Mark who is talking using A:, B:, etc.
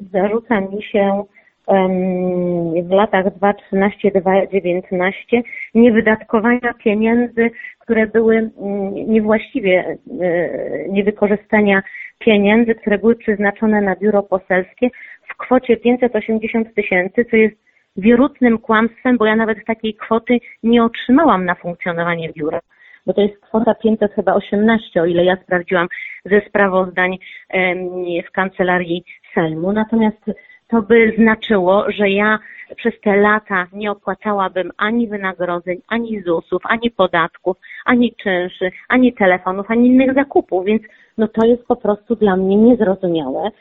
A: zarzuca mi się w latach 2013-2019 niewydatkowania pieniędzy, które były niewłaściwie, niewykorzystania pieniędzy, które były przeznaczone na biuro poselskie w kwocie 580 000, co jest wierutnym kłamstwem, bo ja nawet takiej kwoty nie otrzymałam na funkcjonowanie biura, bo to jest kwota 518, o ile ja sprawdziłam ze sprawozdań w kancelarii Sejmu. Natomiast to by znaczyło, że ja przez te lata nie opłacałabym ani wynagrodzeń, ani ZUS-ów, ani podatków, ani czynszy, ani telefonów, ani innych zakupów, więc no to jest po prostu dla mnie niezrozumiałe.